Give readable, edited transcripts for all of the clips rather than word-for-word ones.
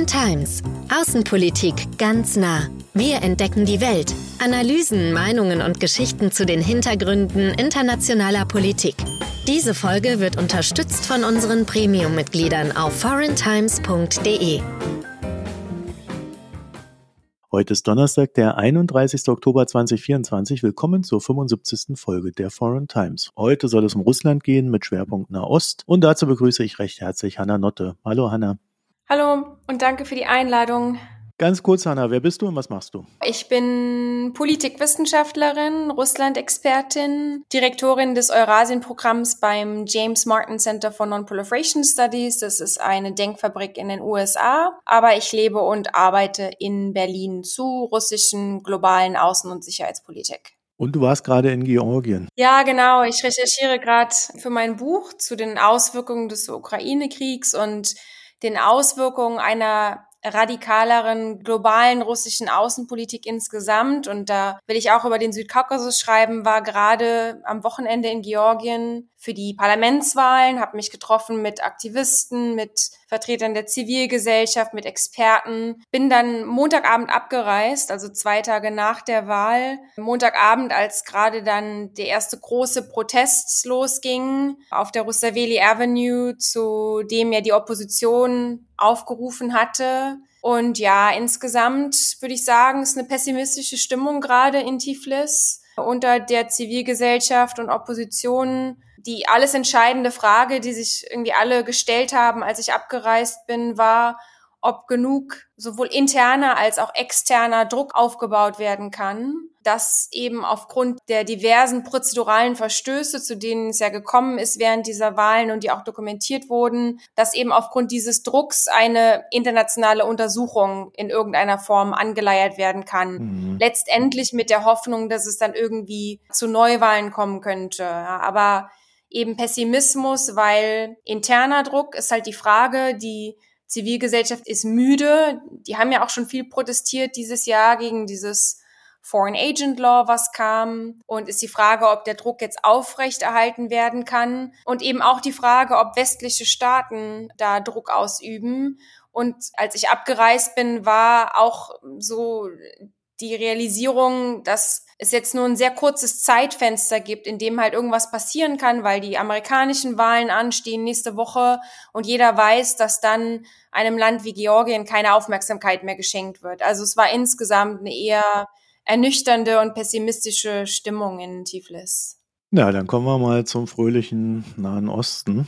Foreign Times. Außenpolitik ganz nah. Wir entdecken die Welt. Analysen, Meinungen und Geschichten zu den Hintergründen internationaler Politik. Diese Folge wird unterstützt von unseren Premium-Mitgliedern auf foreigntimes.de. Heute ist Donnerstag, der 31. Oktober 2024. Willkommen zur 75. Folge der Foreign Times. Heute soll es um Russland gehen mit Schwerpunkt Nahost und dazu begrüße ich recht herzlich Hanna Notte. Hallo Hanna. Hallo und danke für die Einladung. Ganz kurz, Hanna, wer bist du und was machst du? Ich bin Politikwissenschaftlerin, Russland-Expertin, Direktorin des Eurasien-Programms beim James Martin Center for Non-Proliferation Studies. Das ist eine Denkfabrik in den USA. Aber ich lebe und arbeite in Berlin zu russischen globalen Außen- und Sicherheitspolitik. Und du warst gerade in Georgien. Ja, genau. Ich recherchiere gerade für mein Buch zu den Auswirkungen des Ukraine-Kriegs und den Auswirkungen einer radikaleren globalen russischen Außenpolitik insgesamt. Und da will ich auch über den Südkaukasus schreiben, war gerade am Wochenende in Georgien für die Parlamentswahlen, habe mich getroffen mit Aktivisten, mit Vertretern der Zivilgesellschaft, mit Experten. Bin dann Montagabend abgereist, also 2 Tage nach der Wahl. Montagabend, als gerade dann der erste große Protest losging auf der Rustaveli Avenue, zu dem ja die Opposition aufgerufen hatte. Und ja, insgesamt würde ich sagen, ist eine pessimistische Stimmung gerade in Tiflis unter der Zivilgesellschaft und Opposition. Die alles entscheidende Frage, die sich irgendwie alle gestellt haben, als ich abgereist bin, war, ob genug sowohl interner als auch externer Druck aufgebaut werden kann, dass eben aufgrund der diversen prozeduralen Verstöße, zu denen es ja gekommen ist während dieser Wahlen und die auch dokumentiert wurden, dass eben aufgrund dieses Drucks eine internationale Untersuchung in irgendeiner Form angeleiert werden kann. Letztendlich mit der Hoffnung, dass es dann irgendwie zu Neuwahlen kommen könnte. Ja, aber eben Pessimismus, weil interner Druck ist halt die Frage, die Zivilgesellschaft ist müde. Die haben ja auch schon viel protestiert dieses Jahr gegen dieses Foreign Agent Law, was kam. Und ist die Frage, ob der Druck jetzt aufrechterhalten werden kann. Und eben auch die Frage, ob westliche Staaten da Druck ausüben. Und als ich abgereist bin, war auch so die Realisierung, dass es jetzt nur ein sehr kurzes Zeitfenster gibt, in dem halt irgendwas passieren kann, weil die amerikanischen Wahlen anstehen nächste Woche und jeder weiß, dass dann einem Land wie Georgien keine Aufmerksamkeit mehr geschenkt wird. Also es war insgesamt eine eher ernüchternde und pessimistische Stimmung in Tiflis. Ja, dann kommen wir mal zum fröhlichen Nahen Osten.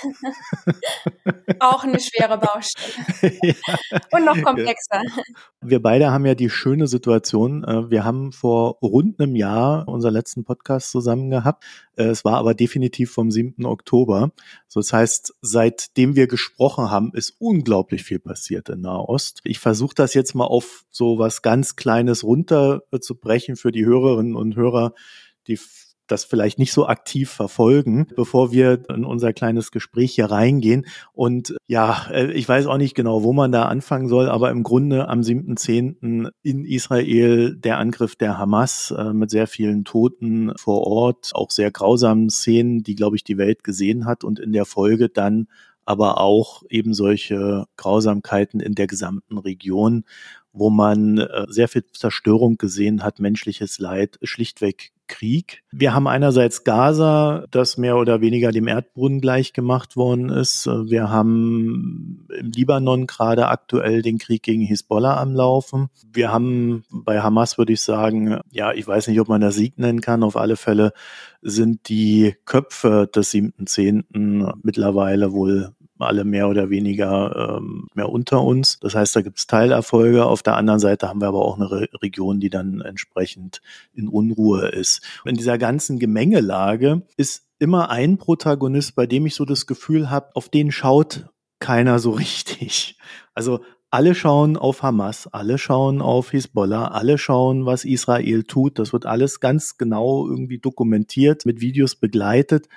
Auch eine schwere Baustelle. Ja. Und noch komplexer. Wir beide haben ja die schöne Situation, wir haben vor rund einem Jahr unseren letzten Podcast zusammen gehabt. Es war aber definitiv vom 7. Oktober. So, das heißt, seitdem wir gesprochen haben, ist unglaublich viel passiert in Nahost. Ich versuche das jetzt mal auf so was ganz Kleines runterzubrechen für die Hörerinnen und Hörer, die das vielleicht nicht so aktiv verfolgen, bevor wir in unser kleines Gespräch hier reingehen. Und ja, ich weiß auch nicht genau, wo man da anfangen soll, aber im Grunde am 7.10. in Israel der Angriff der Hamas mit sehr vielen Toten vor Ort, auch sehr grausamen Szenen, die, glaube ich, die Welt gesehen hat und in der Folge dann aber auch eben solche Grausamkeiten in der gesamten Region, wo man sehr viel Zerstörung gesehen hat, menschliches Leid, schlichtweg Krieg. Wir haben einerseits Gaza, das mehr oder weniger dem Erdboden gleich gemacht worden ist. Wir haben im Libanon gerade aktuell den Krieg gegen Hisbollah am Laufen. Wir haben bei Hamas, würde ich sagen, ja, ich weiß nicht, ob man das Sieg nennen kann. Auf alle Fälle sind die Köpfe des 7.10. mittlerweile wohl alle mehr oder weniger mehr unter uns. Das heißt, da gibt es Teilerfolge. Auf der anderen Seite haben wir aber auch eine Region, die dann entsprechend in Unruhe ist. In dieser ganzen Gemengelage ist immer ein Protagonist, bei dem ich so das Gefühl habe, auf den schaut keiner so richtig. Also alle schauen auf Hamas, alle schauen auf Hisbollah, alle schauen, was Israel tut. Das wird alles ganz genau irgendwie dokumentiert, mit Videos begleitet.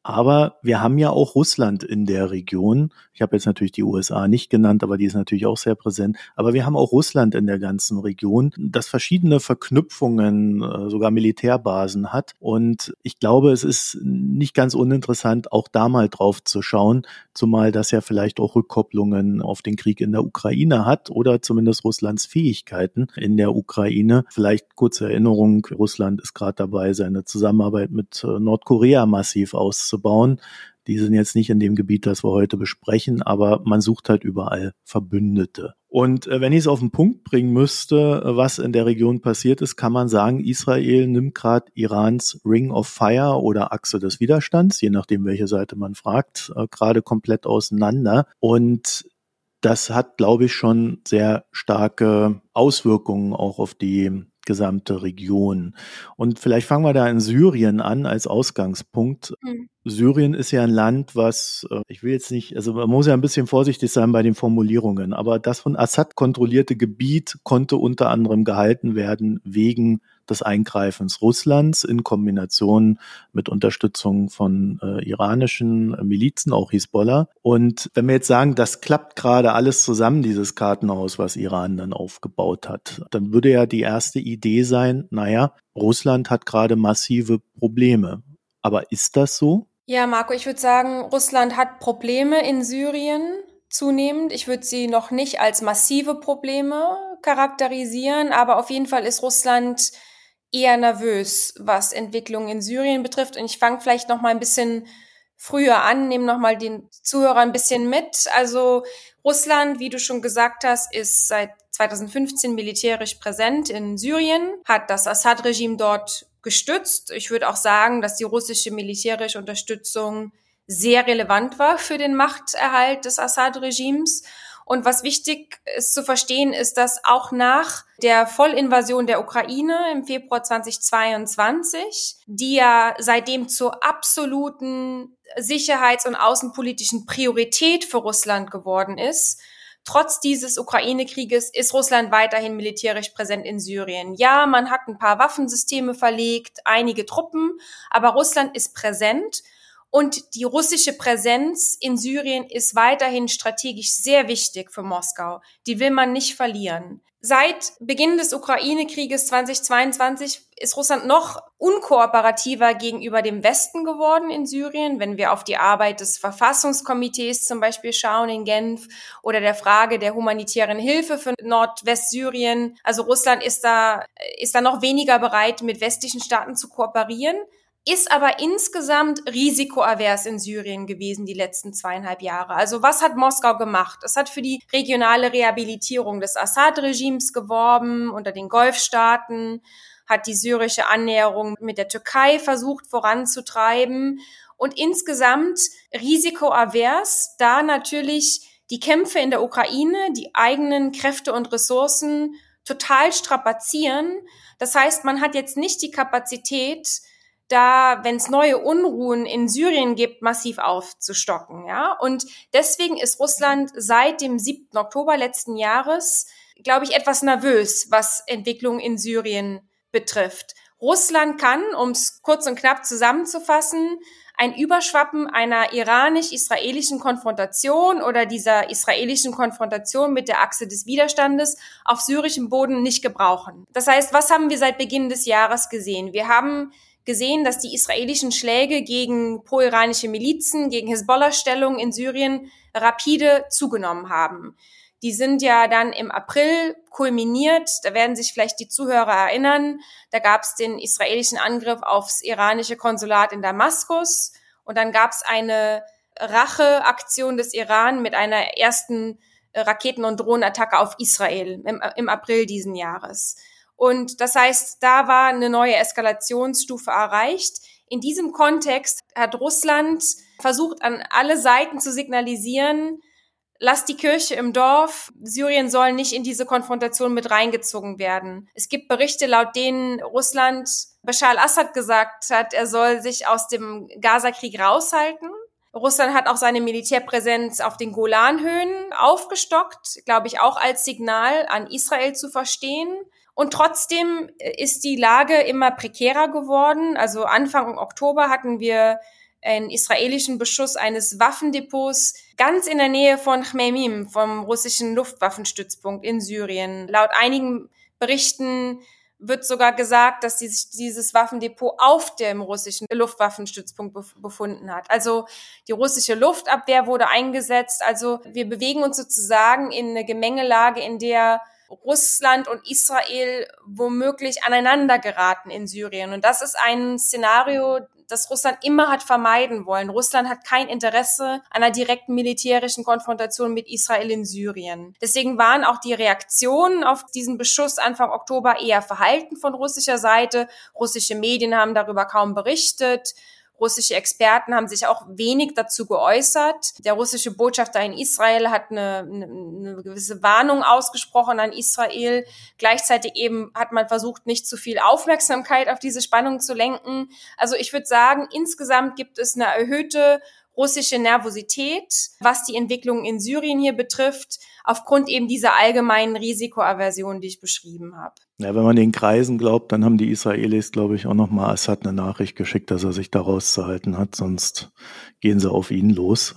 Aber wir haben ja auch Russland in der Region. Ich habe jetzt natürlich die USA nicht genannt, aber die ist natürlich auch sehr präsent. Aber wir haben auch Russland in der ganzen Region, das verschiedene Verknüpfungen, sogar Militärbasen hat. Und ich glaube, es ist nicht ganz uninteressant, auch da mal drauf zu schauen, zumal das ja vielleicht auch Rückkopplungen auf den Krieg in der Ukraine hat oder zumindest Russlands Fähigkeiten in der Ukraine. Vielleicht kurze Erinnerung, Russland ist gerade dabei, seine Zusammenarbeit mit Nordkorea massiv auszubauen. Die sind jetzt nicht in dem Gebiet, das wir heute besprechen, aber man sucht halt überall Verbündete. Und wenn ich es auf den Punkt bringen müsste, was in der Region passiert ist, kann man sagen, Israel nimmt gerade Irans Ring of Fire oder Achse des Widerstands, je nachdem, welche Seite man fragt, gerade komplett auseinander. Und das hat, glaube ich, schon sehr starke Auswirkungen auch auf die gesamte Region. Und vielleicht fangen wir da in Syrien an als Ausgangspunkt. Syrien ist ja ein Land, was, ich will jetzt nicht, also man muss ja ein bisschen vorsichtig sein bei den Formulierungen, aber das von Assad kontrollierte Gebiet konnte unter anderem gehalten werden wegen des Eingreifens Russlands in Kombination mit Unterstützung von iranischen Milizen, auch Hisbollah. Und wenn wir jetzt sagen, das klappt gerade alles zusammen, dieses Kartenhaus, was Iran dann aufgebaut hat, dann würde ja die erste Idee sein, naja, Russland hat gerade massive Probleme. Aber ist das so? Ja, Marco, ich würde sagen, Russland hat Probleme in Syrien zunehmend. Ich würde sie noch nicht als massive Probleme charakterisieren, aber auf jeden Fall ist Russland eher nervös, was Entwicklungen in Syrien betrifft. Und ich fange vielleicht noch mal ein bisschen früher an, nehme noch mal den Zuhörer ein bisschen mit. Also Russland, wie du schon gesagt hast, ist seit 2015 militärisch präsent in Syrien, hat das Assad-Regime dort gestützt. Ich würde auch sagen, dass die russische militärische Unterstützung sehr relevant war für den Machterhalt des Assad-Regimes. Und was wichtig ist zu verstehen, ist, dass auch nach der Vollinvasion der Ukraine im Februar 2022, die ja seitdem zur absoluten sicherheits- und außenpolitischen Priorität für Russland geworden ist, trotz dieses Ukraine-Krieges ist Russland weiterhin militärisch präsent in Syrien. Ja, man hat ein paar Waffensysteme verlegt, einige Truppen, aber Russland ist präsent. Und die russische Präsenz in Syrien ist weiterhin strategisch sehr wichtig für Moskau. Die will man nicht verlieren. Seit Beginn des Ukraine-Krieges 2022 ist Russland noch unkooperativer gegenüber dem Westen geworden in Syrien, wenn wir auf die Arbeit des Verfassungskomitees zum Beispiel schauen in Genf oder der Frage der humanitären Hilfe für Nordwestsyrien. Also Russland ist da noch weniger bereit, mit westlichen Staaten zu kooperieren, ist aber insgesamt risikoavers in Syrien gewesen die letzten 2,5 Jahre. Also was hat Moskau gemacht? Es hat für die regionale Rehabilitierung des Assad-Regimes geworben unter den Golfstaaten, hat die syrische Annäherung mit der Türkei versucht voranzutreiben und insgesamt risikoavers, da natürlich die Kämpfe in der Ukraine die eigenen Kräfte und Ressourcen total strapazieren. Das heißt, man hat jetzt nicht die Kapazität, da, wenn es neue Unruhen in Syrien gibt, massiv aufzustocken, ja. Und deswegen ist Russland seit dem 7. Oktober letzten Jahres, glaube ich, etwas nervös, was Entwicklung in Syrien betrifft. Russland kann, um es kurz und knapp zusammenzufassen, ein Überschwappen einer iranisch-israelischen Konfrontation oder dieser israelischen Konfrontation mit der Achse des Widerstandes auf syrischem Boden nicht gebrauchen. Das heißt, was haben wir seit Beginn des Jahres gesehen? Wir haben gesehen, dass die israelischen Schläge gegen pro-iranische Milizen, gegen Hisbollah-Stellungen in Syrien rapide zugenommen haben. Die sind ja dann im April kulminiert. Da werden sich vielleicht die Zuhörer erinnern. Da gab es den israelischen Angriff aufs iranische Konsulat in Damaskus. Und dann gab es eine Racheaktion des Iran mit einer ersten Raketen- und Drohnenattacke auf Israel im April diesen Jahres. Und das heißt, da war eine neue Eskalationsstufe erreicht. In diesem Kontext hat Russland versucht, an alle Seiten zu signalisieren, lasst die Kirche im Dorf, Syrien soll nicht in diese Konfrontation mit reingezogen werden. Es gibt Berichte, laut denen Russland Bashar al-Assad gesagt hat, er soll sich aus dem Gaza-Krieg raushalten. Russland hat auch seine Militärpräsenz auf den Golanhöhen aufgestockt, glaube ich, auch als Signal an Israel zu verstehen. Und trotzdem ist die Lage immer prekärer geworden. Also Anfang Oktober hatten wir einen israelischen Beschuss eines Waffendepots ganz in der Nähe von Chmeimim, vom russischen Luftwaffenstützpunkt in Syrien. Laut einigen Berichten wird sogar gesagt, dass dieses Waffendepot auf dem russischen Luftwaffenstützpunkt befunden hat. Also die russische Luftabwehr wurde eingesetzt. Also wir bewegen uns sozusagen in eine Gemengelage, in der Russland und Israel womöglich aneinander geraten in Syrien. Und das ist ein Szenario, das Russland immer hat vermeiden wollen. Russland hat kein Interesse an einer direkten militärischen Konfrontation mit Israel in Syrien. Deswegen waren auch die Reaktionen auf diesen Beschuss Anfang Oktober eher verhalten von russischer Seite. Russische Medien haben darüber kaum berichtet. Russische Experten haben sich auch wenig dazu geäußert. Der russische Botschafter in Israel hat eine gewisse Warnung ausgesprochen an Israel. Gleichzeitig eben hat man versucht, nicht zu viel Aufmerksamkeit auf diese Spannung zu lenken. Also ich würde sagen, insgesamt gibt es eine erhöhte russische Nervosität, was die Entwicklung in Syrien hier betrifft, aufgrund eben dieser allgemeinen Risikoaversion, die ich beschrieben habe. Ja, wenn man den Kreisen glaubt, dann haben die Israelis, glaube ich, auch nochmal Assad eine Nachricht geschickt, dass er sich da rauszuhalten hat, sonst gehen sie auf ihn los.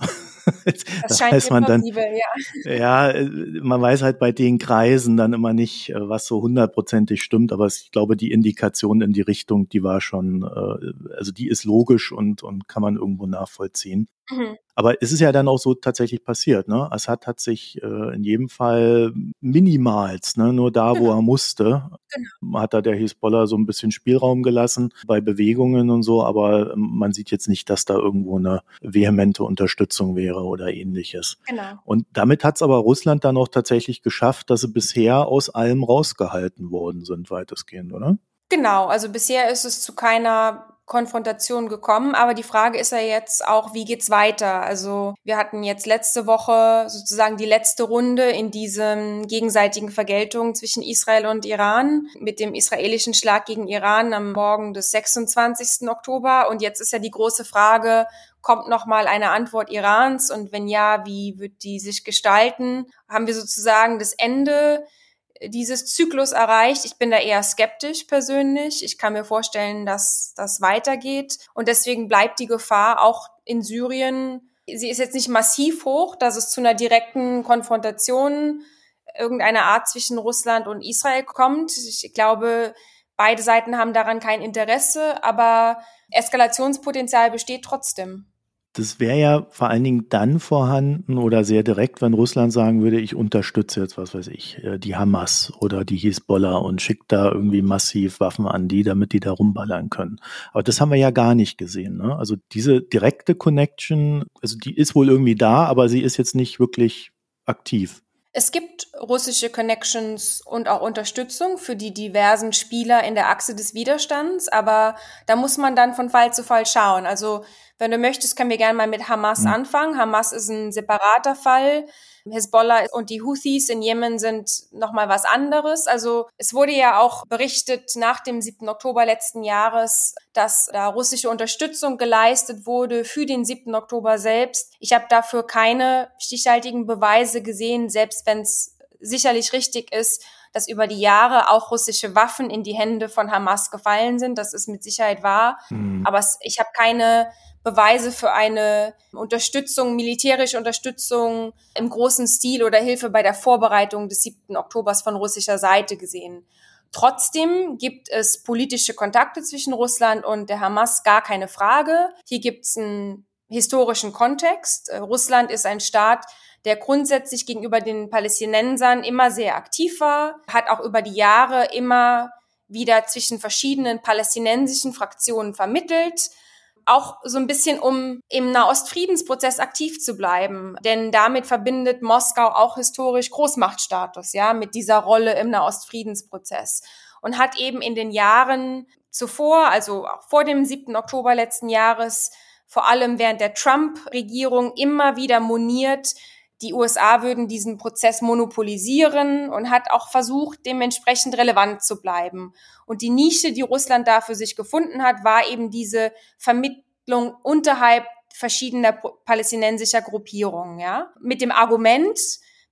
Das scheint mir plausibel, ja. Ja, man weiß halt bei den Kreisen dann immer nicht, was so 100%ig stimmt, aber ich glaube, die Indikation in die Richtung, die war schon, also die ist logisch und kann man irgendwo nachvollziehen. Mhm. Aber es ist ja dann auch so tatsächlich passiert, ne? Assad hat sich in jedem Fall minimals, ne, nur da, wo er musste, hat da der Hisbollah so ein bisschen Spielraum gelassen bei Bewegungen und so, aber man sieht jetzt nicht, dass da irgendwo eine vehemente Unterstützung wäre oder ähnliches. Genau. Und damit hat es aber Russland dann auch tatsächlich geschafft, dass sie bisher aus allem rausgehalten worden sind, weitestgehend, oder? Genau, also bisher ist es zu keiner Konfrontation gekommen, aber die Frage ist ja jetzt auch, wie geht's weiter? Also wir hatten jetzt letzte Woche sozusagen die letzte Runde in diesem gegenseitigen Vergeltung zwischen Israel und Iran mit dem israelischen Schlag gegen Iran am Morgen des 26. Oktober und jetzt ist ja die große Frage, kommt noch mal eine Antwort Irans und wenn ja, wie wird die sich gestalten? Haben wir sozusagen das Ende dieses Zyklus erreicht? Ich bin da eher skeptisch persönlich. Ich kann mir vorstellen, dass das weitergeht. Und deswegen bleibt die Gefahr auch in Syrien, sie ist jetzt nicht massiv hoch, dass es zu einer direkten Konfrontation irgendeiner Art zwischen Russland und Israel kommt. Ich glaube, beide Seiten haben daran kein Interesse, aber Eskalationspotenzial besteht trotzdem. Das wäre ja vor allen Dingen dann vorhanden oder sehr direkt, wenn Russland sagen würde, ich unterstütze jetzt, was weiß ich, die Hamas oder die Hisbollah und schickt da irgendwie massiv Waffen an die, damit die da rumballern können. Aber das haben wir ja gar nicht gesehen, ne? Also diese direkte Connection, also die ist wohl irgendwie da, aber sie ist jetzt nicht wirklich aktiv. Es gibt russische Connections und auch Unterstützung für die diversen Spieler in der Achse des Widerstands, aber da muss man dann von Fall zu Fall schauen. Also wenn du möchtest, können wir gerne mal mit Hamas anfangen. Hamas ist ein separater Fall. Hezbollah und die Houthis in Jemen sind nochmal was anderes. Also es wurde ja auch berichtet nach dem 7. Oktober letzten Jahres, dass da russische Unterstützung geleistet wurde für den 7. Oktober selbst. Ich habe dafür keine stichhaltigen Beweise gesehen, selbst wenn es sicherlich richtig ist, dass über die Jahre auch russische Waffen in die Hände von Hamas gefallen sind. Das ist mit Sicherheit wahr. Aber ich habe keine Beweise für eine Unterstützung, militärische Unterstützung im großen Stil oder Hilfe bei der Vorbereitung des 7. Oktobers von russischer Seite gesehen. Trotzdem gibt es politische Kontakte zwischen Russland und der Hamas, gar keine Frage. Hier gibt es einen historischen Kontext. Russland ist ein Staat, der grundsätzlich gegenüber den Palästinensern immer sehr aktiv war, hat auch über die Jahre immer wieder zwischen verschiedenen palästinensischen Fraktionen vermittelt, auch so ein bisschen, um im Nahostfriedensprozess aktiv zu bleiben. Denn damit verbindet Moskau auch historisch Großmachtstatus, ja, mit dieser Rolle im Nahostfriedensprozess. Und hat eben in den Jahren zuvor, also auch vor dem 7. Oktober letzten Jahres, vor allem während der Trump-Regierung immer wieder moniert, die USA würden diesen Prozess monopolisieren und hat auch versucht, dementsprechend relevant zu bleiben. Und die Nische, die Russland da für sich gefunden hat, war eben diese Vermittlung unterhalb verschiedener palästinensischer Gruppierungen, ja. Mit dem Argument,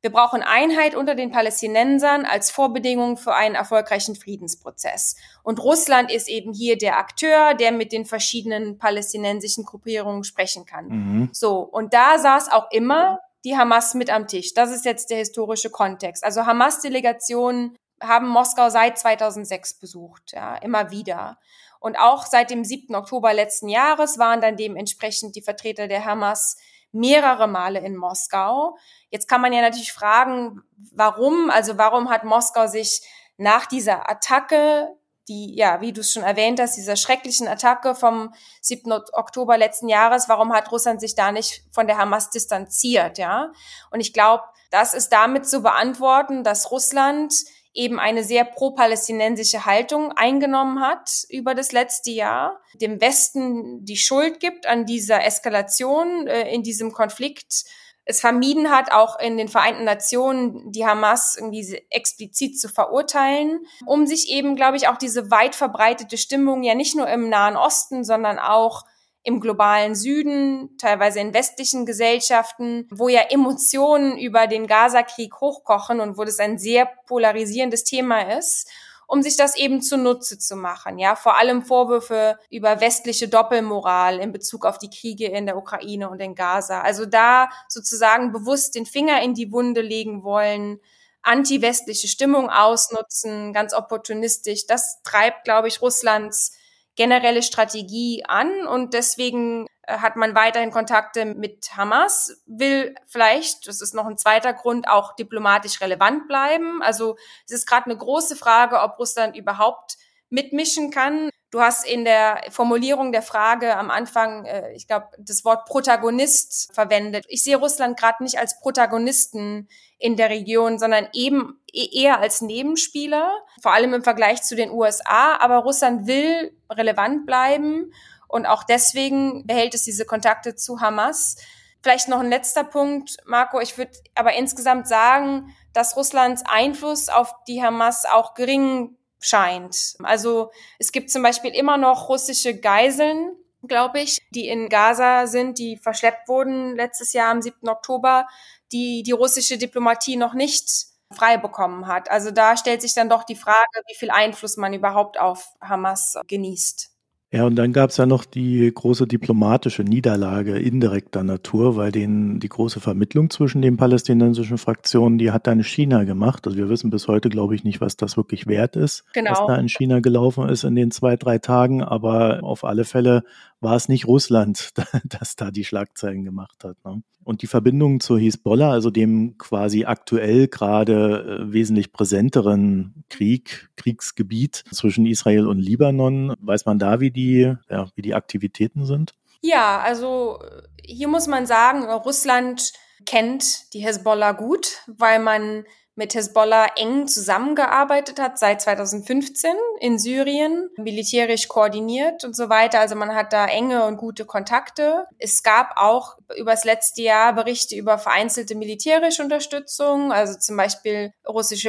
wir brauchen Einheit unter den Palästinensern als Vorbedingung für einen erfolgreichen Friedensprozess. Und Russland ist eben hier der Akteur, der mit den verschiedenen palästinensischen Gruppierungen sprechen kann. So, und da saß auch immer die Hamas mit am Tisch. Das ist jetzt der historische Kontext. Also Hamas-Delegationen haben Moskau seit 2006 besucht, ja, immer wieder. Und auch seit dem 7. Oktober letzten Jahres waren dann dementsprechend die Vertreter der Hamas mehrere Male in Moskau. Jetzt kann man ja natürlich fragen, warum? Also warum hat Moskau sich nach dieser Attacke, die, ja, wie du es schon erwähnt hast, dieser schrecklichen Attacke vom 7. Oktober letzten Jahres, warum hat Russland sich da nicht von der Hamas distanziert, ja? Und ich glaube, das ist damit zu beantworten, dass Russland eben eine sehr pro-palästinensische Haltung eingenommen hat über das letzte Jahr, dem Westen die Schuld gibt an dieser Eskalation in diesem Konflikt, es vermieden hat, auch in den Vereinten Nationen die Hamas irgendwie explizit zu verurteilen, um sich eben, glaube ich, auch diese weit verbreitete Stimmung ja nicht nur im Nahen Osten, sondern auch im globalen Süden, teilweise in westlichen Gesellschaften, wo ja Emotionen über den Gaza-Krieg hochkochen und wo das ein sehr polarisierendes Thema ist, um sich das eben zunutze zu machen. Ja, vor allem Vorwürfe über westliche Doppelmoral in Bezug auf die Kriege in der Ukraine und in Gaza. Also da sozusagen bewusst den Finger in die Wunde legen wollen, anti-westliche Stimmung ausnutzen, ganz opportunistisch. Das treibt, glaube ich, Russlands generelle Strategie an und deswegen hat man weiterhin Kontakte mit Hamas, will vielleicht, das ist noch ein zweiter Grund, auch diplomatisch relevant bleiben. Also es ist gerade eine große Frage, ob Russland überhaupt mitmischen kann. Du hast in der Formulierung der Frage am Anfang, ich glaube, das Wort Protagonist verwendet. Ich sehe Russland gerade nicht als Protagonisten in der Region, sondern eben eher als Nebenspieler, vor allem im Vergleich zu den USA. Aber Russland will relevant bleiben und auch deswegen behält es diese Kontakte zu Hamas. Vielleicht noch ein letzter Punkt, Marco. Ich würde aber insgesamt sagen, dass Russlands Einfluss auf die Hamas auch gering scheint. Also es gibt zum Beispiel immer noch russische Geiseln, glaube ich, die in Gaza sind, die verschleppt wurden letztes Jahr am 7. Oktober, die russische Diplomatie noch nicht frei bekommen hat. Also da stellt sich dann doch die Frage, wie viel Einfluss man überhaupt auf Hamas genießt. Ja, und dann gab es ja noch die große diplomatische Niederlage indirekter Natur, weil die große Vermittlung zwischen den palästinensischen Fraktionen, die hat dann China gemacht. Also wir wissen bis heute, glaube ich, nicht, was das wirklich wert ist, was da in China gelaufen ist in den 2-3 Tagen. Aber auf alle Fälle war es nicht Russland, das da die Schlagzeilen gemacht hat, ne? Und die Verbindung zur Hisbollah, also dem quasi aktuell gerade wesentlich präsenteren Kriegsgebiet zwischen Israel und Libanon, weiß man da, wie die Aktivitäten sind? Ja, also hier muss man sagen, Russland kennt die Hisbollah gut, weil man mit Hisbollah eng zusammengearbeitet hat seit 2015 in Syrien, militärisch koordiniert und so weiter. Also man hat da enge und gute Kontakte. Es gab auch über das letzte Jahr Berichte über vereinzelte militärische Unterstützung, also zum Beispiel russische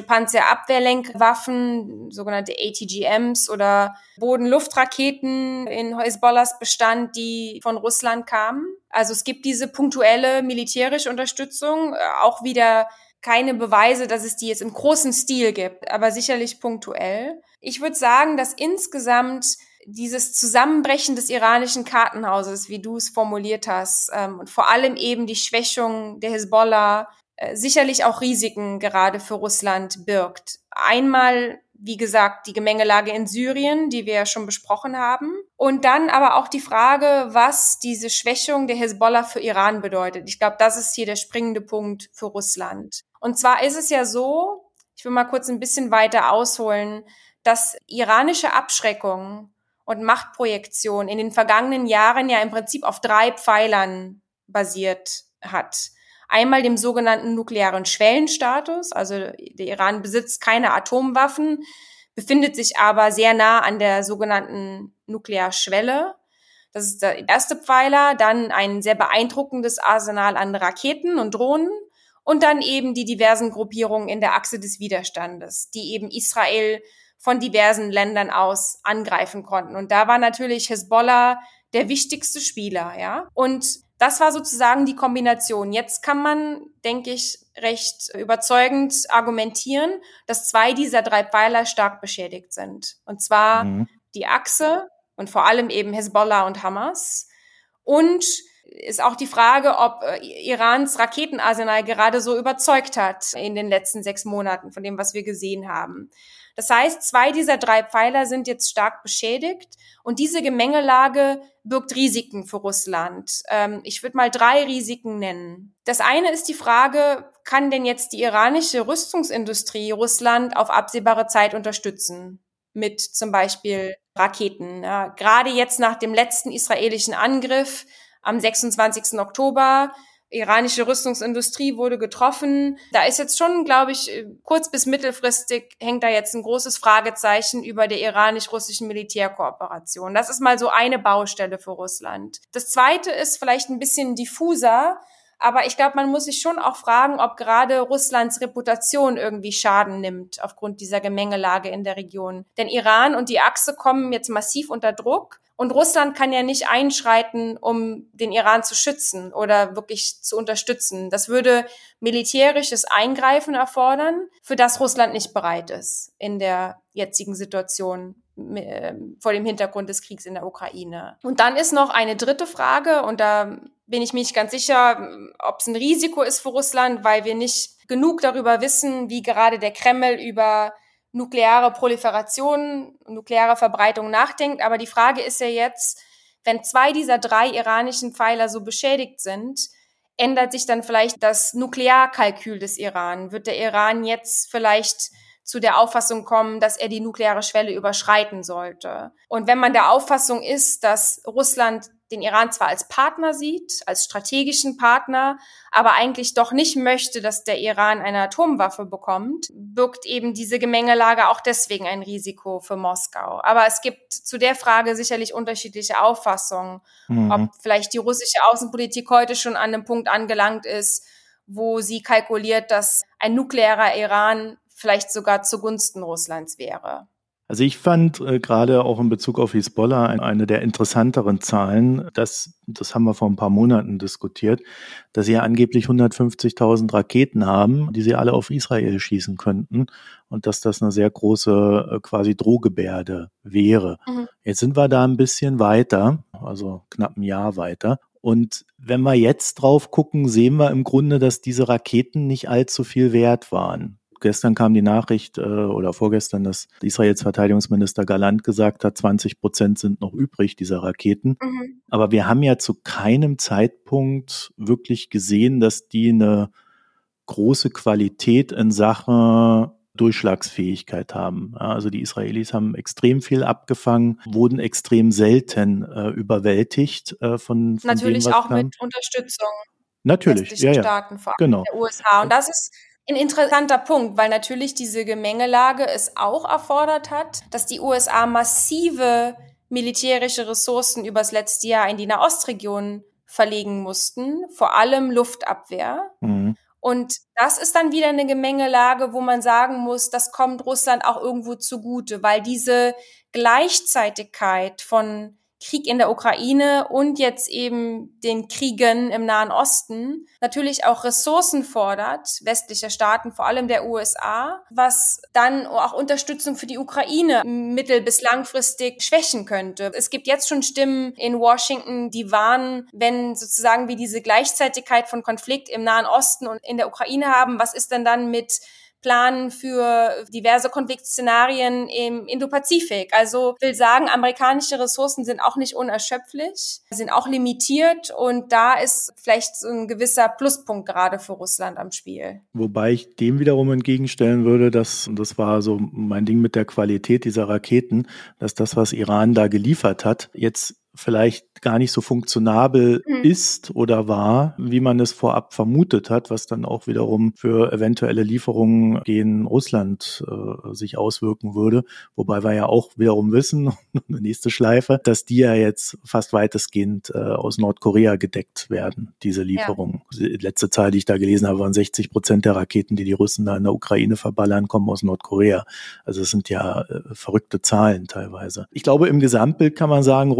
Panzerabwehrlenkwaffen, sogenannte ATGMs oder Boden-Luft-Raketen in Hisbollahs Bestand, die von Russland kamen. Also es gibt diese punktuelle militärische Unterstützung, auch wieder keine Beweise, dass es die jetzt im großen Stil gibt, aber sicherlich punktuell. Ich würde sagen, dass insgesamt dieses Zusammenbrechen des iranischen Kartenhauses, wie du es formuliert hast, und vor allem eben die Schwächung der Hisbollah, sicherlich auch Risiken gerade für Russland birgt. Einmal, wie gesagt, die Gemengelage in Syrien, die wir ja schon besprochen haben. Und dann aber auch die Frage, was diese Schwächung der Hisbollah für Iran bedeutet. Ich glaube, das ist hier der springende Punkt für Russland. Und zwar ist es ja so, ich will mal kurz ein bisschen weiter ausholen, dass iranische Abschreckung und Machtprojektion in den vergangenen Jahren ja im Prinzip auf 3 Pfeilern basiert hat. Einmal dem sogenannten nuklearen Schwellenstatus, also der Iran besitzt keine Atomwaffen, befindet sich aber sehr nah an der sogenannten Nuklearschwelle. Das ist der erste Pfeiler, dann ein sehr beeindruckendes Arsenal an Raketen und Drohnen und dann eben die diversen Gruppierungen in der Achse des Widerstandes, die eben Israel von diversen Ländern aus angreifen konnten. Und da war natürlich Hisbollah der wichtigste Spieler, ja. Und Das war sozusagen die Kombination. Jetzt kann man, denke ich, recht überzeugend argumentieren, dass 2 dieser 3 Pfeiler stark beschädigt sind. Und zwar die Achse und vor allem eben Hezbollah und Hamas. Und ist auch die Frage, ob Irans Raketenarsenal gerade so überzeugt hat in den letzten 6 Monaten von dem, was wir gesehen haben. Das heißt, 2 dieser 3 Pfeiler sind jetzt stark beschädigt und diese Gemengelage birgt Risiken für Russland. Ich würde mal 3 Risiken nennen. Das eine ist die Frage, kann denn jetzt die iranische Rüstungsindustrie Russland auf absehbare Zeit unterstützen? Mit zum Beispiel Raketen. Ja, gerade jetzt nach dem letzten israelischen Angriff am 26. Oktober, iranische Rüstungsindustrie wurde getroffen. Da ist jetzt schon, glaube ich, kurz- bis mittelfristig hängt da jetzt ein großes Fragezeichen über der iranisch-russischen Militärkooperation. Das ist mal so eine Baustelle für Russland. Das zweite ist vielleicht ein bisschen diffuser, aber ich glaube, man muss sich schon auch fragen, ob gerade Russlands Reputation irgendwie Schaden nimmt aufgrund dieser Gemengelage in der Region. Denn Iran und die Achse kommen jetzt massiv unter Druck. Und Russland kann ja nicht einschreiten, um den Iran zu schützen oder wirklich zu unterstützen. Das würde militärisches Eingreifen erfordern, für das Russland nicht bereit ist in der jetzigen Situation vor dem Hintergrund des Kriegs in der Ukraine. Und dann ist noch eine dritte Frage, und da bin ich mir nicht ganz sicher, ob es ein Risiko ist für Russland, weil wir nicht genug darüber wissen, wie gerade der Kreml über nukleare Proliferation, nukleare Verbreitung nachdenkt. Aber die Frage ist ja jetzt, wenn 2 dieser 3 iranischen Pfeiler so beschädigt sind, ändert sich dann vielleicht das Nuklearkalkül des Iran? Wird der Iran jetzt vielleicht zu der Auffassung kommen, dass er die nukleare Schwelle überschreiten sollte? Und wenn man der Auffassung ist, dass Russland den Iran zwar als Partner sieht, als strategischen Partner, aber eigentlich doch nicht möchte, dass der Iran eine Atomwaffe bekommt, birgt eben diese Gemengelage auch deswegen ein Risiko für Moskau. Aber es gibt zu der Frage sicherlich unterschiedliche Auffassungen, ob vielleicht die russische Außenpolitik heute schon an einem Punkt angelangt ist, wo sie kalkuliert, dass ein nuklearer Iran vielleicht sogar zugunsten Russlands wäre. Also ich fand gerade auch in Bezug auf Hezbollah eine der interessanteren Zahlen, das haben wir vor ein paar Monaten diskutiert, dass sie ja angeblich 150.000 Raketen haben, die sie alle auf Israel schießen könnten und dass das eine sehr große quasi Drohgebärde wäre. Jetzt sind wir da ein bisschen weiter, also knapp ein Jahr weiter. Und wenn wir jetzt drauf gucken, sehen wir im Grunde, dass diese Raketen nicht allzu viel wert waren. Gestern kam die Nachricht oder vorgestern, dass Israels Verteidigungsminister Gallant gesagt hat, 20% sind noch übrig dieser Raketen. Aber wir haben ja zu keinem Zeitpunkt wirklich gesehen, dass die eine große Qualität in Sachen Durchschlagsfähigkeit haben. Also die Israelis haben extrem viel abgefangen, wurden extrem selten überwältigt von natürlich dem, was auch kam. Mit Unterstützung natürlich, westlichen Staaten, vor allem der USA. Und das ist ein interessanter Punkt, weil natürlich diese Gemengelage es auch erfordert hat, dass die USA massive militärische Ressourcen übers letzte Jahr in die Nahostregion verlegen mussten, vor allem Luftabwehr. Und das ist dann wieder eine Gemengelage, wo man sagen muss, das kommt Russland auch irgendwo zugute, weil diese Gleichzeitigkeit von Krieg in der Ukraine und jetzt eben den Kriegen im Nahen Osten natürlich auch Ressourcen fordert, westlicher Staaten, vor allem der USA, was dann auch Unterstützung für die Ukraine mittel- bis langfristig schwächen könnte. Es gibt jetzt schon Stimmen in Washington, die warnen, wenn sozusagen wir diese Gleichzeitigkeit von Konflikt im Nahen Osten und in der Ukraine haben, was ist denn dann mit Planen für diverse Konfliktszenarien im Indopazifik. Also will sagen, amerikanische Ressourcen sind auch nicht unerschöpflich, sind auch limitiert und da ist vielleicht so ein gewisser Pluspunkt gerade für Russland am Spiel. Wobei ich dem wiederum entgegenstellen würde, dass, und das war so mein Ding mit der Qualität dieser Raketen, dass das, was Iran da geliefert hat, jetzt vielleicht gar nicht so funktionabel ist oder war, wie man es vorab vermutet hat, was dann auch wiederum für eventuelle Lieferungen gegen Russland sich auswirken würde. Wobei wir ja auch wiederum wissen, eine nächste Schleife, dass die ja jetzt fast weitestgehend aus Nordkorea gedeckt werden, diese Lieferungen. Ja. Die letzte Zahl, die ich da gelesen habe, waren 60% der Raketen, die die Russen da in der Ukraine verballern, kommen aus Nordkorea. Also es sind ja verrückte Zahlen teilweise. Ich glaube, im Gesamtbild kann man sagen, Russland hat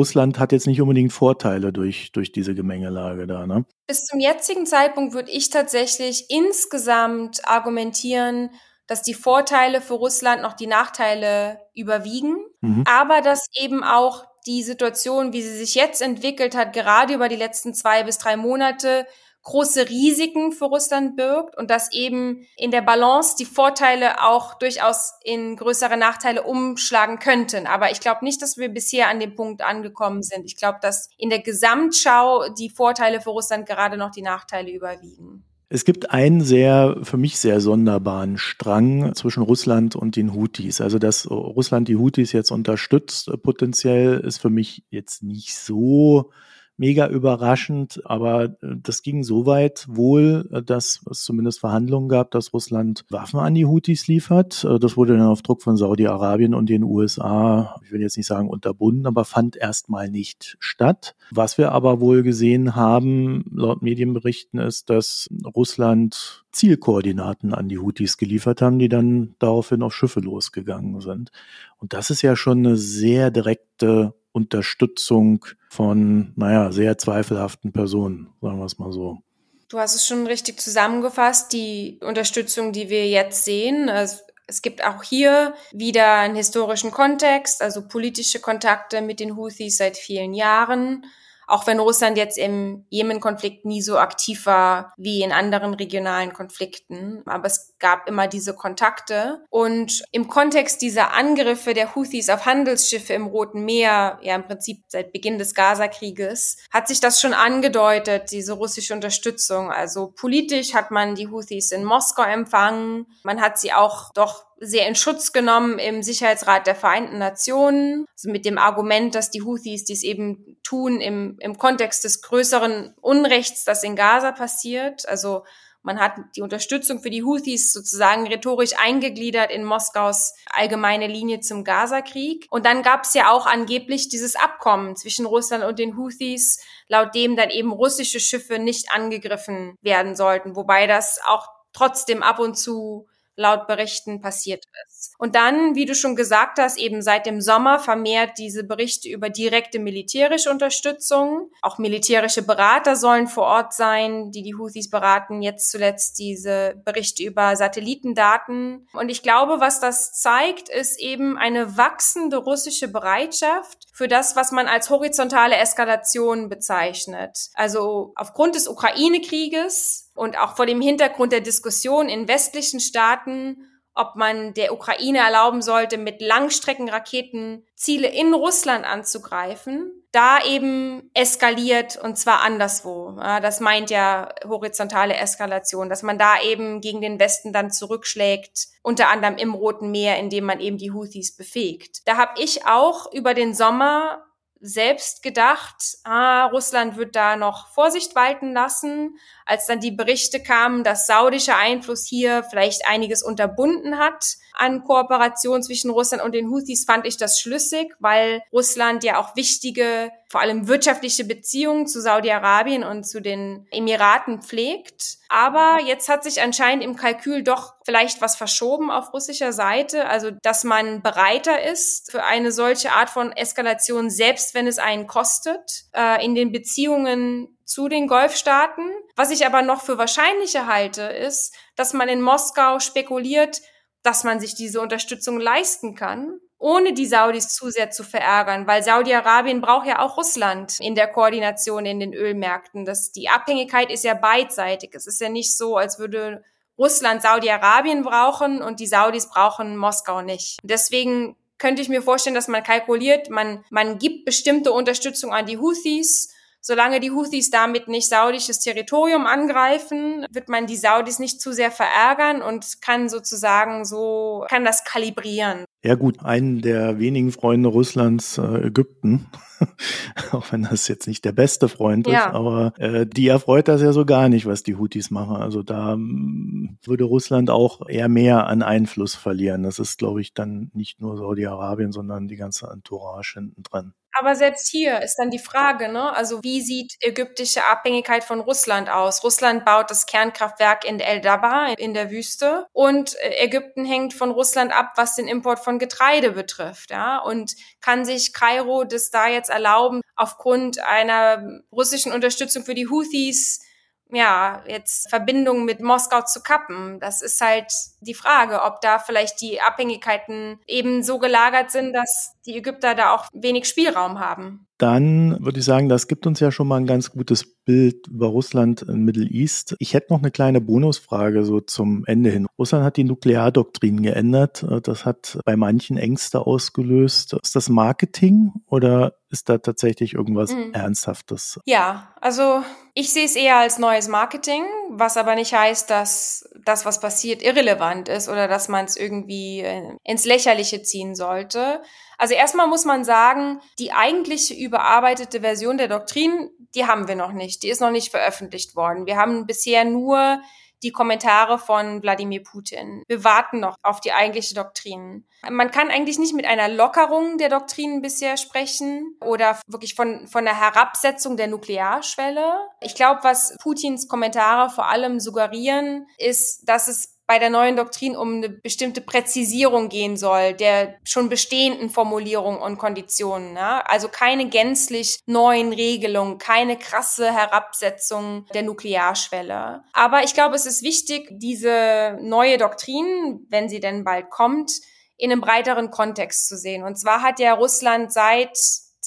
hat jetzt nicht unbedingt Vorteile durch diese Gemengelage da, ne? Bis zum jetzigen Zeitpunkt würde ich tatsächlich insgesamt argumentieren, dass die Vorteile für Russland noch die Nachteile überwiegen, aber dass eben auch die Situation, wie sie sich jetzt entwickelt hat, gerade über die letzten 2 bis 3 Monate, große Risiken für Russland birgt und dass eben in der Balance die Vorteile auch durchaus in größere Nachteile umschlagen könnten. Aber ich glaube nicht, dass wir bisher an dem Punkt angekommen sind. Ich glaube, dass in der Gesamtschau die Vorteile für Russland gerade noch die Nachteile überwiegen. Es gibt einen für mich sehr sonderbaren Strang zwischen Russland und den Houthis. Also, dass Russland die Houthis jetzt unterstützt, potenziell, ist für mich jetzt nicht so mega überraschend, aber das ging so weit wohl, dass es zumindest Verhandlungen gab, dass Russland Waffen an die Houthis liefert. Das wurde dann auf Druck von Saudi-Arabien und den USA, ich will jetzt nicht sagen unterbunden, aber fand erstmal nicht statt. Was wir aber wohl gesehen haben, laut Medienberichten, ist, dass Russland Zielkoordinaten an die Houthis geliefert haben, die dann daraufhin auf Schiffe losgegangen sind. Und das ist ja schon eine sehr direkte Unterstützung von, sehr zweifelhaften Personen, sagen wir es mal so. Du hast es schon richtig zusammengefasst, die Unterstützung, die wir jetzt sehen. Es gibt auch hier wieder einen historischen Kontext, also politische Kontakte mit den Houthis seit vielen Jahren. Auch wenn Russland jetzt im Jemen-Konflikt nie so aktiv war wie in anderen regionalen Konflikten. Aber es gab immer diese Kontakte. Und im Kontext dieser Angriffe der Houthis auf Handelsschiffe im Roten Meer, ja im Prinzip seit Beginn des Gaza-Krieges, hat sich das schon angedeutet, diese russische Unterstützung. Also politisch hat man die Houthis in Moskau empfangen. Man hat sie auch doch sehr in Schutz genommen im Sicherheitsrat der Vereinten Nationen, also mit dem Argument, dass die Houthis dies eben tun im Kontext des größeren Unrechts, das in Gaza passiert. Also man hat die Unterstützung für die Houthis sozusagen rhetorisch eingegliedert in Moskaus allgemeine Linie zum Gaza-Krieg. Und dann gab es ja auch angeblich dieses Abkommen zwischen Russland und den Houthis, laut dem dann eben russische Schiffe nicht angegriffen werden sollten, wobei das auch trotzdem ab und zu laut Berichten passiert ist. Und dann, wie du schon gesagt hast, eben seit dem Sommer vermehrt diese Berichte über direkte militärische Unterstützung. Auch militärische Berater sollen vor Ort sein, die Houthis beraten. Jetzt zuletzt diese Berichte über Satellitendaten. Und ich glaube, was das zeigt, ist eben eine wachsende russische Bereitschaft für das, was man als horizontale Eskalation bezeichnet. Also aufgrund des Ukraine-Krieges und auch vor dem Hintergrund der Diskussion in westlichen Staaten, ob man der Ukraine erlauben sollte, mit Langstreckenraketen Ziele in Russland anzugreifen, da eben eskaliert und zwar anderswo. Das meint ja horizontale Eskalation, dass man da eben gegen den Westen dann zurückschlägt, unter anderem im Roten Meer, indem man eben die Houthis befähigt. Da habe ich auch über den Sommer selbst gedacht, Russland wird da noch Vorsicht walten lassen, als dann die Berichte kamen, dass saudischer Einfluss hier vielleicht einiges unterbunden hat an Kooperation zwischen Russland und den Houthis, fand ich das schlüssig, weil Russland ja auch wichtige, vor allem wirtschaftliche Beziehungen zu Saudi-Arabien und zu den Emiraten pflegt. Aber jetzt hat sich anscheinend im Kalkül doch vielleicht was verschoben auf russischer Seite, also dass man bereiter ist für eine solche Art von Eskalation, selbst wenn es einen kostet, in den Beziehungen zu den Golfstaaten. Was ich aber noch für wahrscheinlicher halte, ist, dass man in Moskau spekuliert, dass man sich diese Unterstützung leisten kann, ohne die Saudis zu sehr zu verärgern, weil Saudi-Arabien braucht ja auch Russland in der Koordination in den Ölmärkten. Die Abhängigkeit ist ja beidseitig. Es ist ja nicht so, als würde Russland Saudi-Arabien brauchen und die Saudis brauchen Moskau nicht. Deswegen könnte ich mir vorstellen, dass man kalkuliert, man gibt bestimmte Unterstützung an die Houthis. Solange die Houthis damit nicht saudisches Territorium angreifen, wird man die Saudis nicht zu sehr verärgern und kann das kalibrieren. Ja gut, einen der wenigen Freunde Russlands, Ägypten, auch wenn das jetzt nicht der beste Freund ist, aber die erfreut das ja so gar nicht, was die Houthis machen. Also da würde Russland auch eher mehr an Einfluss verlieren. Das ist, glaube ich, dann nicht nur Saudi-Arabien, sondern die ganze Entourage hinten dran. Aber selbst hier ist dann die Frage, ne? Also wie sieht ägyptische Abhängigkeit von Russland aus? Russland baut das Kernkraftwerk in El-Dab'a in der Wüste und Ägypten hängt von Russland ab, was den Import von Getreide betrifft, ja? Und kann sich Kairo das da jetzt erlauben, aufgrund einer russischen Unterstützung für die Houthis jetzt Verbindungen mit Moskau zu kappen? Das ist halt die Frage, ob da vielleicht die Abhängigkeiten eben so gelagert sind, dass die Ägypter da auch wenig Spielraum haben. Dann würde ich sagen, das gibt uns ja schon mal ein ganz gutes Bild über Russland im Middle East. Ich hätte noch eine kleine Bonusfrage so zum Ende hin. Russland hat die Nukleardoktrin geändert. Das hat bei manchen Ängste ausgelöst. Ist das Marketing oder ist da tatsächlich irgendwas Ernsthaftes? Ja, also ich sehe es eher als neues Marketing, was aber nicht heißt, dass das, was passiert, irrelevant ist oder dass man es irgendwie ins Lächerliche ziehen sollte. Also erstmal muss man sagen, die eigentliche überarbeitete Version der Doktrin, die haben wir noch nicht. Die ist noch nicht veröffentlicht worden. Wir haben bisher nur die Kommentare von Wladimir Putin. Wir warten noch auf die eigentliche Doktrin. Man kann eigentlich nicht mit einer Lockerung der Doktrinen bisher sprechen oder wirklich von einer Herabsetzung der Nuklearschwelle. Ich glaube, was Putins Kommentare vor allem suggerieren, ist, dass es bei der neuen Doktrin um eine bestimmte Präzisierung gehen soll, der schon bestehenden Formulierungen und Konditionen. Ja? Also keine gänzlich neuen Regelungen, keine krasse Herabsetzung der Nuklearschwelle. Aber ich glaube, es ist wichtig, diese neue Doktrin, wenn sie denn bald kommt, in einem breiteren Kontext zu sehen. Und zwar hat ja Russland seit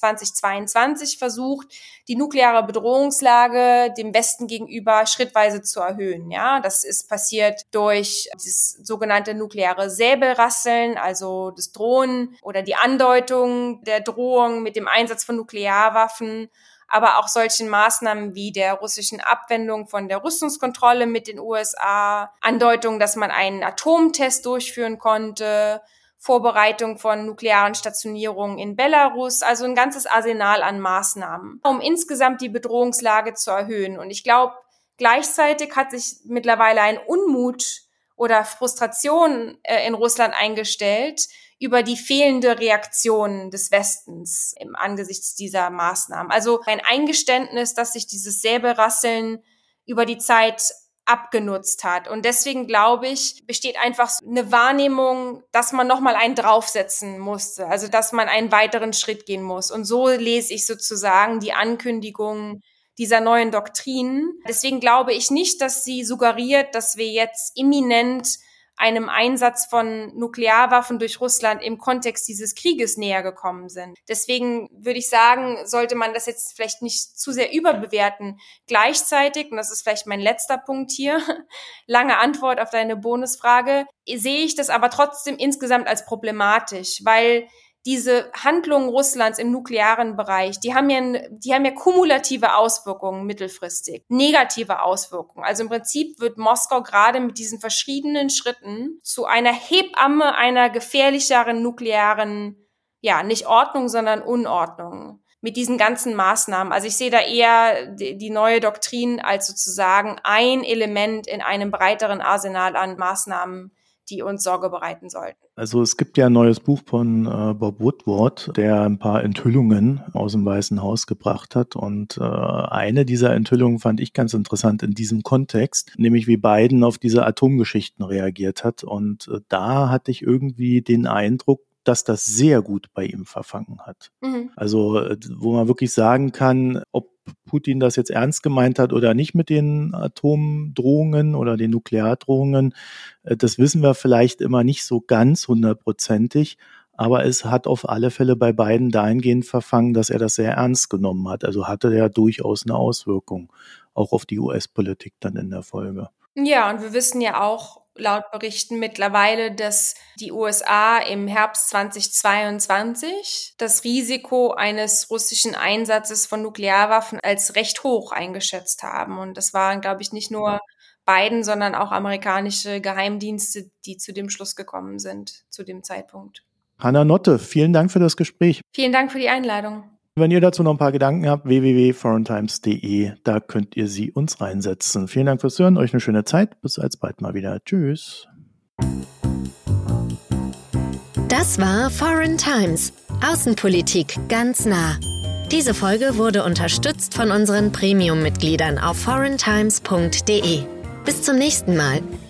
2022 versucht, die nukleare Bedrohungslage dem Westen gegenüber schrittweise zu erhöhen. Ja, das ist passiert durch das sogenannte nukleare Säbelrasseln, also das Drohen oder die Andeutung der Drohung mit dem Einsatz von Nuklearwaffen, aber auch solchen Maßnahmen wie der russischen Abwendung von der Rüstungskontrolle mit den USA, Andeutung, dass man einen Atomtest durchführen konnte, Vorbereitung von nuklearen Stationierungen in Belarus, also ein ganzes Arsenal an Maßnahmen, um insgesamt die Bedrohungslage zu erhöhen. Und ich glaube, gleichzeitig hat sich mittlerweile ein Unmut oder Frustration in Russland eingestellt über die fehlende Reaktion des Westens angesichts dieser Maßnahmen. Also ein Eingeständnis, dass sich dieses Säbelrasseln über die Zeit abgenutzt hat. Und deswegen, glaube ich, besteht einfach eine Wahrnehmung, dass man nochmal einen draufsetzen musste, also dass man einen weiteren Schritt gehen muss. Und so lese ich sozusagen die Ankündigung dieser neuen Doktrin. Deswegen glaube ich nicht, dass sie suggeriert, dass wir jetzt imminent einem Einsatz von Nuklearwaffen durch Russland im Kontext dieses Krieges näher gekommen sind. Deswegen würde ich sagen, sollte man das jetzt vielleicht nicht zu sehr überbewerten. Gleichzeitig, und das ist vielleicht mein letzter Punkt hier, lange Antwort auf deine Bonusfrage, sehe ich das aber trotzdem insgesamt als problematisch, weil diese Handlungen Russlands im nuklearen Bereich, die haben ja kumulative Auswirkungen mittelfristig, negative Auswirkungen. Also im Prinzip wird Moskau gerade mit diesen verschiedenen Schritten zu einer Hebamme einer gefährlicheren nuklearen, nicht Ordnung, sondern Unordnung. Mit diesen ganzen Maßnahmen. Also ich sehe da eher die neue Doktrin als sozusagen ein Element in einem breiteren Arsenal an Maßnahmen, die uns Sorge bereiten sollten. Also es gibt ja ein neues Buch von Bob Woodward, der ein paar Enthüllungen aus dem Weißen Haus gebracht hat. Und eine dieser Enthüllungen fand ich ganz interessant in diesem Kontext, nämlich wie Biden auf diese Atomgeschichten reagiert hat. Und da hatte ich irgendwie den Eindruck, dass das sehr gut bei ihm verfangen hat. Mhm. Also wo man wirklich sagen kann, ob Putin das jetzt ernst gemeint hat oder nicht mit den Atomdrohungen oder den Nukleardrohungen, das wissen wir vielleicht immer nicht so ganz 100%, aber es hat auf alle Fälle bei Biden dahingehend verfangen, dass er das sehr ernst genommen hat. Also hatte er durchaus eine Auswirkung, auch auf die US-Politik dann in der Folge. Ja, und wir wissen ja auch laut Berichten mittlerweile, dass die USA im Herbst 2022 das Risiko eines russischen Einsatzes von Nuklearwaffen als recht hoch eingeschätzt haben. Und das waren, glaube ich, nicht nur Biden, sondern auch amerikanische Geheimdienste, die zu dem Schluss gekommen sind, zu dem Zeitpunkt. Hanna Notte, vielen Dank für das Gespräch. Vielen Dank für die Einladung. Wenn ihr dazu noch ein paar Gedanken habt, www.foreigntimes.de, da könnt ihr sie uns reinsetzen. Vielen Dank fürs Hören, euch eine schöne Zeit, bis alsbald mal wieder. Tschüss. Das war Foreign Times, Außenpolitik ganz nah. Diese Folge wurde unterstützt von unseren Premium-Mitgliedern auf foreigntimes.de. Bis zum nächsten Mal.